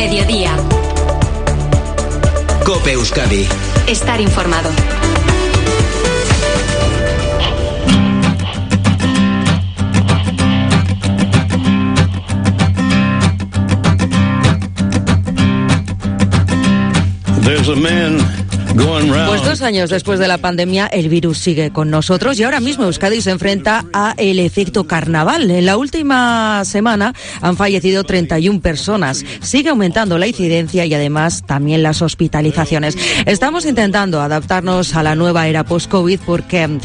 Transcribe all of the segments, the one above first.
Mediodía. COPE Euskadi. Estar informado. Pues 2 años después de la pandemia, el virus sigue con nosotros y ahora mismo Euskadi se enfrenta a el efecto carnaval. En la última semana han fallecido 31 personas. Sigue aumentando la incidencia y además también las hospitalizaciones. Estamos intentando adaptarnos a la nueva era post-COVID porque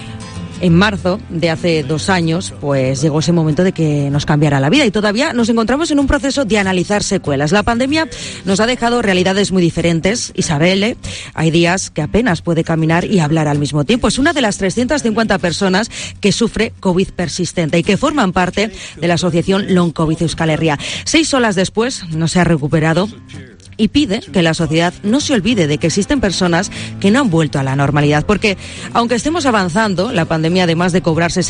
en marzo de hace 2 años, pues llegó ese momento de que nos cambiara la vida y todavía nos encontramos en un proceso de analizar secuelas. La pandemia nos ha dejado realidades muy diferentes. Isabel, hay días que apenas puede caminar y hablar al mismo tiempo. Es una de las 350 personas que sufre COVID persistente y que forman parte de la asociación Long COVID Euskal Herria. 6 horas después no se ha recuperado y pide que la sociedad no se olvide de que existen personas que no han vuelto a la normalidad, porque aunque estemos avanzando, la pandemia, además de cobrarse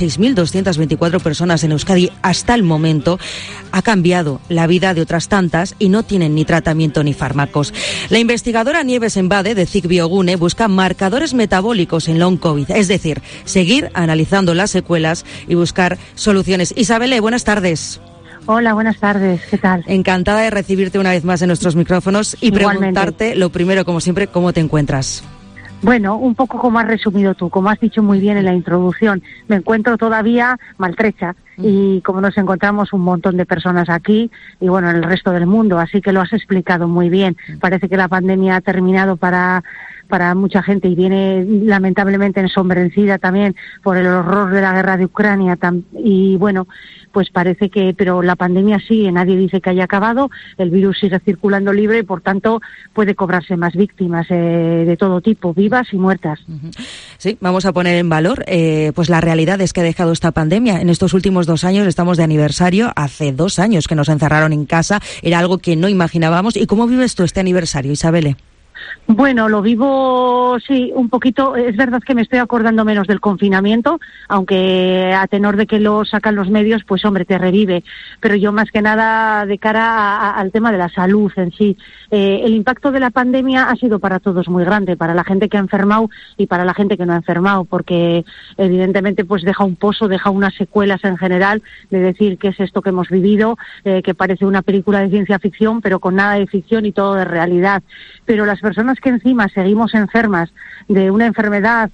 6.224 personas en Euskadi hasta el momento, ha cambiado la vida de otras tantas y no tienen ni tratamiento ni fármacos. La investigadora Nieves Embade, de CIC Biogune, busca marcadores metabólicos en long COVID, es decir, seguir analizando las secuelas y buscar soluciones. Isabel, buenas tardes. Hola, buenas tardes, ¿qué tal? Encantada de recibirte una vez más en nuestros micrófonos y preguntarte, lo primero, como siempre, ¿cómo te encuentras? Bueno, un poco como has resumido tú, como has dicho muy bien en la introducción, me encuentro todavía maltrecha y como nos encontramos un montón de personas aquí y bueno, en el resto del mundo, así que lo has explicado muy bien. Parece que la pandemia ha terminado para mucha gente y viene lamentablemente ensombrecida también por el horror de la guerra de Ucrania y bueno, pues parece que, pero la pandemia sigue, nadie dice que haya acabado, el virus sigue circulando libre y por tanto puede cobrarse más víctimas de todo tipo, vivas y muertas. Sí, vamos a poner en valor pues la realidad es que ha dejado esta pandemia. En estos últimos 2 años estamos de aniversario, hace 2 años que nos encerraron en casa, era algo que no imaginábamos. ¿Y cómo vives tú este aniversario, Isabel? Bueno, lo vivo, sí, un poquito. Es verdad que me estoy acordando menos del confinamiento, aunque a tenor de que lo sacan los medios, pues hombre, te revive. Pero yo más que nada de cara al tema de la salud en sí. El impacto de la pandemia ha sido para todos muy grande, para la gente que ha enfermado y para la gente que no ha enfermado, porque evidentemente pues deja un pozo, deja unas secuelas en general de decir qué es esto que hemos vivido, que parece una película de ciencia ficción, pero con nada de ficción y todo de realidad. Pero las personas que encima seguimos enfermas de una enfermedad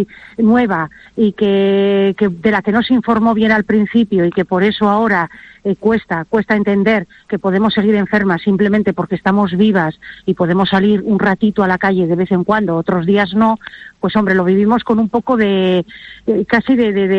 nueva y que de la que no se informó bien al principio y que por eso ahora cuesta entender que podemos seguir enfermas simplemente porque estamos vivas y podemos salir un ratito a la calle de vez en cuando, otros días no, pues hombre, lo vivimos con un poco de casi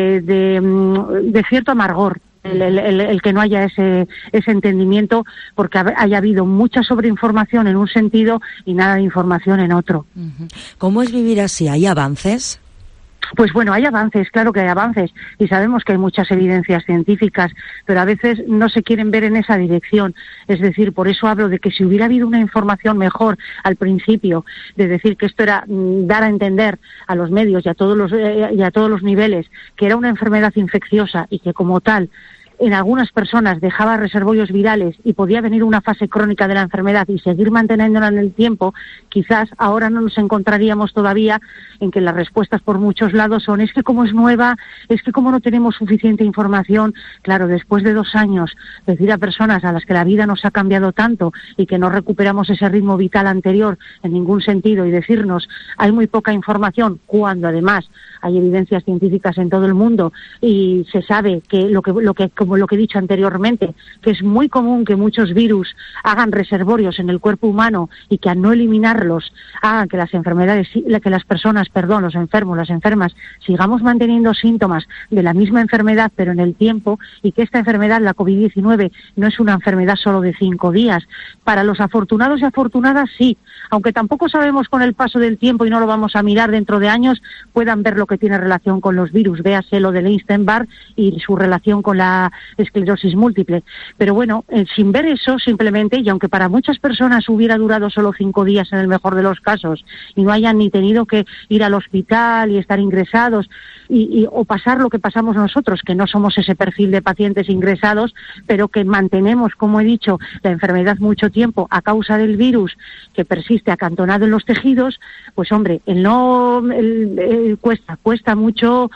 de cierto amargor. El que no haya ese entendimiento, porque haya habido mucha sobreinformación en un sentido y nada de información en otro. ¿Cómo es vivir así? ¿Hay avances? Pues bueno, hay avances, claro que hay avances, y sabemos que hay muchas evidencias científicas, pero a veces no se quieren ver en esa dirección. Es decir, por eso hablo de que si hubiera habido una información mejor al principio, de decir que esto era dar a entender a los medios y a todos los niveles que era una enfermedad infecciosa y que como tal en algunas personas dejaba reservorios virales y podía venir una fase crónica de la enfermedad y seguir manteniéndola en el tiempo, quizás ahora no nos encontraríamos todavía en que las respuestas por muchos lados son es que como es nueva, es que como no tenemos suficiente información. Claro, después de 2 años decir a personas a las que la vida nos ha cambiado tanto y que no recuperamos ese ritmo vital anterior en ningún sentido y decirnos hay muy poca información cuando además hay evidencias científicas en todo el mundo y se sabe que como lo que he dicho anteriormente, que es muy común que muchos virus hagan reservorios en el cuerpo humano y que al no eliminarlos hagan que las personas, los enfermos, las enfermas, sigamos manteniendo síntomas de la misma enfermedad pero en el tiempo, y que esta enfermedad, la COVID-19, no es una enfermedad solo de 5 días. Para los afortunados y afortunadas sí, aunque tampoco sabemos con el paso del tiempo y no lo vamos a mirar dentro de años, puedan ver lo que tiene relación con los virus. Véase lo del Epstein-Barr y su relación con la esclerosis múltiple. Pero bueno, sin ver eso simplemente, y aunque para muchas personas hubiera durado solo 5 días en el mejor de los casos y no hayan ni tenido que ir al hospital y estar ingresados o pasar lo que pasamos nosotros, que no somos ese perfil de pacientes ingresados, pero que mantenemos, como he dicho, la enfermedad mucho tiempo a causa del virus que persiste acantonado en los tejidos, pues hombre, cuesta mucho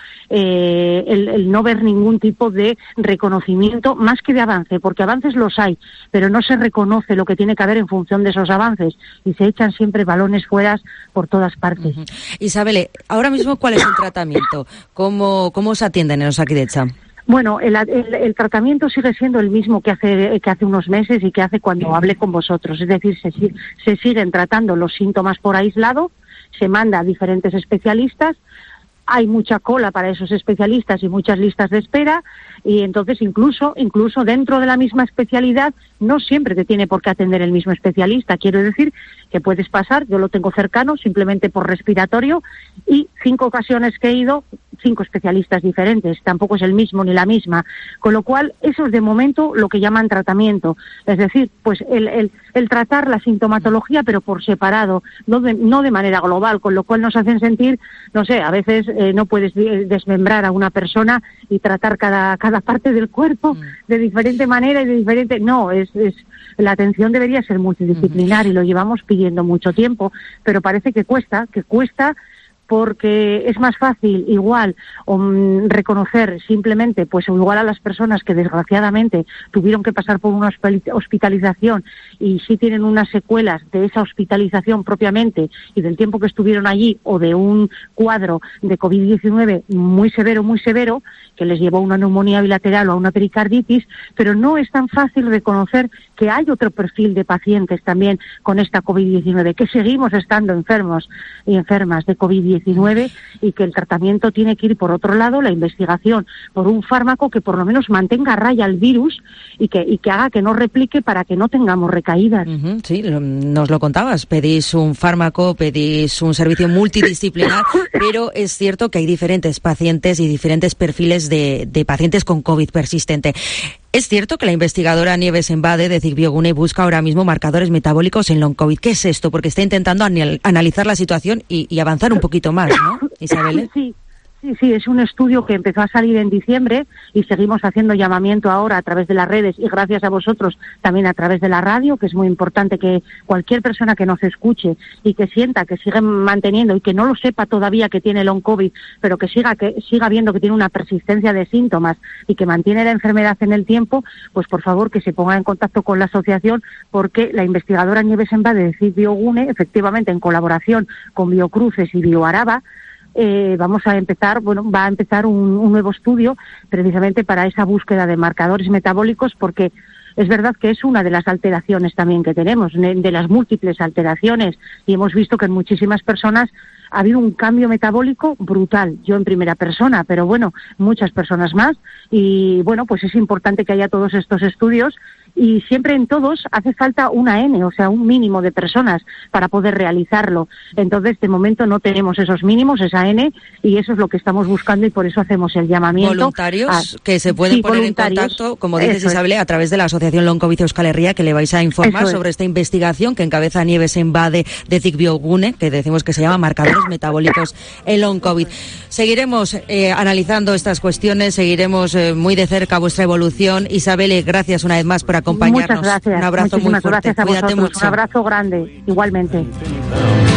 el no ver ningún tipo de reconocimiento, más que de avance, porque avances los hay, pero no se reconoce lo que tiene que haber en función de esos avances y se echan siempre balones fuera por todas partes. Isabel, ahora mismo, ¿cuál es el tratamiento? ¿Cómo se atienden en Osakidetza? Bueno, el tratamiento sigue siendo el mismo que hace unos meses y que hace cuando hablé con vosotros. Es decir, se siguen tratando los síntomas por aislado, se manda a diferentes especialistas, hay mucha cola para esos especialistas y muchas listas de espera, y entonces incluso dentro de la misma especialidad no siempre te tiene por qué atender el mismo especialista. Quiero decir que puedes pasar, yo lo tengo cercano, simplemente por respiratorio, y 5 ocasiones que he ido, 5 especialistas diferentes, tampoco es el mismo ni la misma, con lo cual eso es de momento lo que llaman tratamiento, es decir, pues el tratar la sintomatología pero por separado, no de manera global, con lo cual nos hacen sentir, no sé, a veces no puedes desmembrar a una persona y tratar cada parte del cuerpo de diferente manera y de diferente, no, la atención debería ser multidisciplinar y lo llevamos pidiendo mucho tiempo, pero parece que cuesta porque es más fácil igual reconocer simplemente, pues igual a las personas que desgraciadamente tuvieron que pasar por una hospitalización y sí tienen unas secuelas de esa hospitalización propiamente y del tiempo que estuvieron allí, o de un cuadro de COVID-19 muy severo, que les llevó a una neumonía bilateral o a una pericarditis, pero no es tan fácil reconocer que hay otro perfil de pacientes también con esta COVID-19, que seguimos estando enfermos y enfermas de COVID-19 y que el tratamiento tiene que ir por otro lado, la investigación por un fármaco que por lo menos mantenga a raya el virus y que haga que no replique para que no tengamos recaídas. Sí, nos lo contabas, pedís un fármaco, pedís un servicio multidisciplinar, pero es cierto que hay diferentes pacientes y diferentes perfiles de pacientes con COVID persistente. Es cierto que la investigadora Nieves Embade de Cicbiogune busca ahora mismo marcadores metabólicos en long COVID. ¿Qué es esto? Porque está intentando analizar la situación y avanzar un poquito más, ¿no, Isabel? Sí, es un estudio que empezó a salir en diciembre y seguimos haciendo llamamiento ahora a través de las redes y gracias a vosotros también a través de la radio, que es muy importante que cualquier persona que nos escuche y que sienta que sigue manteniendo y que no lo sepa todavía que tiene long COVID, pero que siga viendo que tiene una persistencia de síntomas y que mantiene la enfermedad en el tiempo, pues por favor que se ponga en contacto con la asociación, porque la investigadora Nieves Embade de Cicbiogune, efectivamente en colaboración con Biocruces y Bioaraba, va a empezar un nuevo estudio precisamente para esa búsqueda de marcadores metabólicos, porque es verdad que es una de las alteraciones también que tenemos, de las múltiples alteraciones, y hemos visto que en muchísimas personas ha habido un cambio metabólico brutal, yo en primera persona, pero bueno, muchas personas más, y bueno, pues es importante que haya todos estos estudios, y siempre en todos hace falta una N, o sea, un mínimo de personas para poder realizarlo. Entonces, de momento no tenemos esos mínimos, esa N, y eso es lo que estamos buscando y por eso hacemos el llamamiento. Voluntarios que se pueden poner en contacto, como dices Isabel, a través de la Asociación Long COVID Euskal Herria, que le vais a informar sobre esta investigación que encabeza Nieves Embade de Cicbiogune, que decimos que se llama marcadores metabólicos en long COVID. Seguiremos analizando estas cuestiones, seguiremos muy de cerca vuestra evolución. Isabel, gracias una vez más por acompañarnos. Muchas gracias. Un abrazo muy fuerte. Gracias a vosotros. Cuídate mucho. Un abrazo grande, igualmente.